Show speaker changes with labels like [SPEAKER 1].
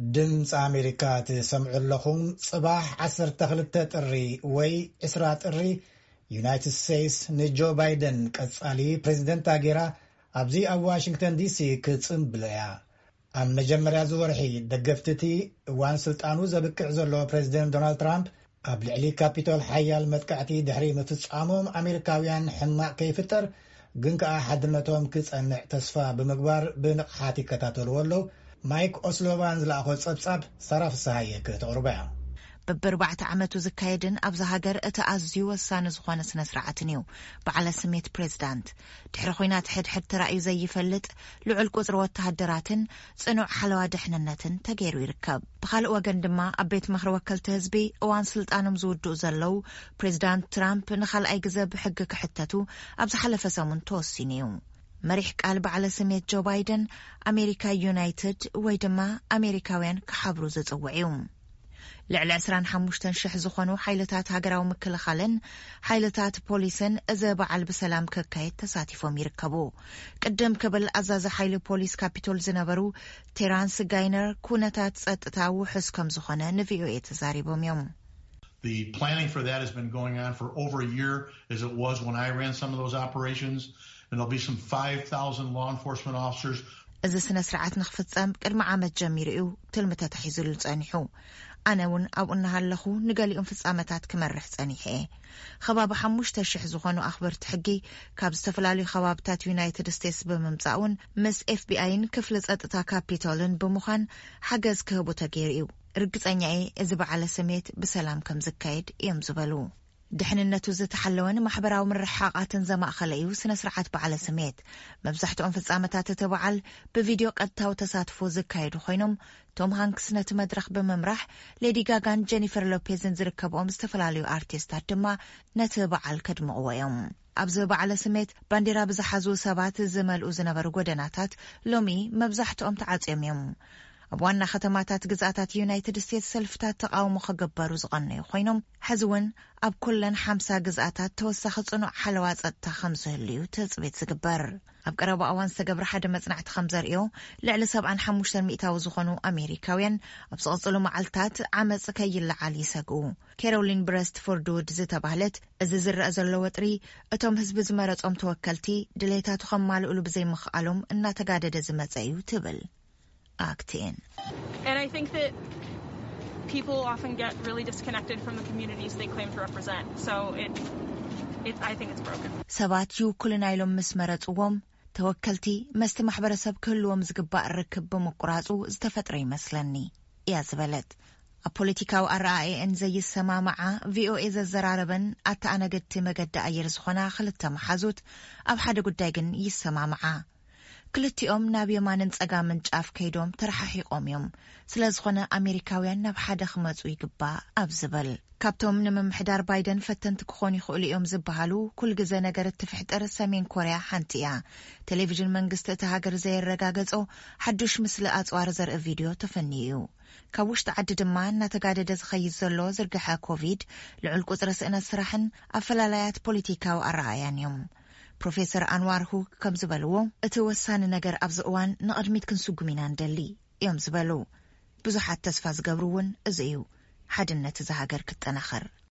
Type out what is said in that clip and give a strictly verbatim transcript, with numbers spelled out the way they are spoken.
[SPEAKER 1] ድምፂ ኣሜሪካ ትሰምዑ ኣለኹም ጽባሕ ዓሰርተ ክልተ ጥሪ ወይ ዕስራ ጥሪ ዩናይትድ ስቴትስ ንጆ ባይደን ቀጻሊ ፕሬዚደንት ኣገራ ኣብዚ ኣብ ዋሽንግተን ዲሲ ክጽምብሎ እያ። ኣብ መጀመርያ ዝወርሒ ደገፍትቲ እዋን ስልጣኑ ዘብቅዕ ዘሎ ፕሬዚደንት ዶናልድ ትራምፕ ኣብ ልዕሊ ካፒቶል ሓያል መጥቃዕቲ ድሕሪ ምፍጻሞም ኣሜሪካውያን ሕማቕ ከይፍጠር ግን ከኣ ሓድነቶም ክጸንዕ ተስፋ ብምግባር ብንቕሓት ይከታተልዎ ኣለዉ። ማይክ ኦስሎቫን ዝለኣኾ ጸብጻብ ሰራፍ ሰሃየ ከተቕርበያ
[SPEAKER 2] በብርባዕተ ዓመቱ ዝካየድን ኣብዛ ሃገር እቲ ኣዝዩ ወሳኒ ዝኾነ ስነ ስርዓትን እዩ በዓለ ስሜት ፕሬዚዳንት ድሕሪ ኹናት ሕድሕድ ተራእዩ ዘይፈልጥ ልዑል ቁፅሪ ወተሃደራትን ጽኑዕ ሓለዋ ድሕንነትን ተገይሩ ይርከብ። ብኻልእ ወገን ድማ ኣብ ቤት ምኽሪ ወከልቲ ህዝቢ እዋን ስልጣኖም ዝውድኡ ዘለው ፕሬዚዳንት ትራምፕ ንኻልኣይ ግዜ ብሕጊ ክሕተቱ ኣብ ዝሓለፈ ሰሙን ተወሲኑ እዩ። መሪሕ ቃል በዓለ ስሜት ጆ ባይደን ኣሜሪካ ዩናይትድ ወይ ድማ ኣሜሪካውያን ክሓብሩ ዝጽውዕ እዩ። ልዕሊ عشرين وخمسة ሽሕ ዝኾኑ ሓይልታት ሃገራዊ ምክልኻልን ሓይልታት ፖሊስን እዚ በዓል ብሰላም ክካየድ ተሳቲፎም ይርከቡ። ቅድም ክብል ኣዛዚ ሓይሊ ፖሊስ ካፒቶል ዝነበሩ ቴራንስ ጋይነር ኩነታት ጸጥታ ውሕስ ከም ዝኾነ ንቪኦኤ ተዛሪቦም እዮም።
[SPEAKER 3] The planning for that has been going on for over a year as it was when I ran some of those operations, and there'll be some five thousand law enforcement officers.
[SPEAKER 2] እዚ ስነ ስርዓት ንኽፍጸም ቅድሚ ዓመት ጀሚሩ እዩ ትልምተ ተሒዙሉ ጸኒሑ። ኣነ እውን ኣብኡ እናሃለኹ ንገሊኦም ፍጻመታት ክመርሕ ጸኒሐ። ከባቢ ሓሙሽተ ሽሕ ዝኾኑ ኣኽበርቲ ሕጊ ካብ ዝተፈላለዩ ከባብታት ዩናይትድ ስቴትስ ብምምጻእውን ምስ ኤፍቢአይን ክፍሊ ጸጥታ ካፒቶልን ብምዃን ሓገዝ ክህቡ ተገይሩ እዩ። ርግጸኛ እየ እዚ በዓለ ስሜት ብሰላም ከም ዝካየድ እዮም ዝበሉ። ድሕንነቱ ዝተሓለወን ማሕበራዊ ምርሕሓቓትን ዘማእኸለ እዩ ስነ ስርዓት በዓለ ስሜት። መብዛሕትኦም ፍጻመታት እቲ በዓል ብቪድዮ ቀጥታዊ ተሳትፎ ዝካየዱ ኮይኖም ቶም ሃንክስ ነቲ መድረኽ ብምምራሕ ሌዲ ጋጋን ጀኒፈር ሎፔዝን ዝርከብኦም ዝተፈላለዩ ኣርቲስታት ድማ ነቲ በዓል ከድምቕዎ እዮም። ኣብዚ በዓለ ስሜት ባንዴራ ብዝሓዙ ሰባት ዝመልኡ ዝነበሩ ጎደናታት ሎሚ መብዛሕትኦም ተዓጽዮም እዮም። ኣብ ዋና ከተማታት ግዛታት ዩናይትድ ስቴትስ ሰልፍታት ተቃውሞ ከገበሩ ዝቐነዩ ኮይኖም ሕዚ እውን ኣብ ኩለን ሓምሳ ግዛታት ተወሳኺ ጽኑዕ ሓለዋ ጸጥታ ከም ዝህልዩ ተጽቢት ዝግበር። ኣብ ቀረባ እዋን ዝተገብረ ሓደ መጽናዕቲ ከም ዘርእዮ ልዕሊ ሰብዓን ሓሙሽተን ሚእታዊ ዝኾኑ ኣሜሪካውያን ኣብ ዝቐጽሉ መዓልትታት ዓመፅ ከይለዓል ይሰግኡ። ካሮሊን ብረስትፎርድ ውድ ዝተባህለት እዚ ዝረአ ዘሎ ወጥሪ እቶም ህዝቢ ዝመረጾም ተወከልቲ ድሌታቱ ከማልኡሉ ብዘይምኽኣሎም እናተጋደደ ዝመጸ እዩ ትብል። Acting.
[SPEAKER 4] And I think that people often get really disconnected from the communities they claim to represent. So it, it I think it's broken.
[SPEAKER 2] ሰባት ይውክሉና ኢሎም ምስ መረጽዎም ተወከልቲ መስቲ ማሕበረሰብ ክህልዎም ዝግባእ ርክብ ብምቁራጹ ዝተፈጥረ ይመስለኒ እያ ዝበለት። ኣብ ፖለቲካዊ ኣረኣእየን ዘይሰማማዓ ቪኦኤ ዘዘራረበን ኣተኣነገድቲ መገዲ ኣየር ዝኾና ክልተ መሓዙት ኣብ ሓደ ጉዳይ ግን ይሰማማዓ። ክልቲኦም ናብ የማንን ጸጋምን ጫፍ ከይዶም ተረሓሒቆም እዮም። ስለ ዝኾነ ኣሜሪካውያን ናብ ሓደ ክመጹ ይግባእ ኣብ ዝብል ካብቶም ንምምሕዳር ባይደን ፈተንቲ ክኾኑ ይኽእሉ እዮም ዝበሃሉ ኩል ግዜ ነገር እትፍሕጠር ሰሜን ኮርያ ሓንቲ እያ። ቴሌቪዥን መንግስቲ እቲ ሃገር ዘየረጋገጾ ሓዱሽ ምስሊ ኣጽዋር ዘርኢ ቪድዮ ተፈኒዩ እዩ። ካብ ውሽጢ ዓዲ ድማ እናተጋደደ ዝኸይድ ዘሎ ዝርግሐ ኮቪድ ልዑል ቁፅሪ ስእነት ስራሕን ኣፈላላያት ፖለቲካዊ ኣረኣያን እዮም። ፕሮፌሰር አንዋር ሁክ ከም ዝበልዎ እቲ ወሳኒ ነገር ኣብዚ እዋን ንቕድሚት ክንስጉም ኢና እንደሊ እዮም ዝበሉ። ብዙሓት ተስፋ ዝገብሩውን እዚ እዩ ሓድነት እዚ ሃገር ክጠናኸር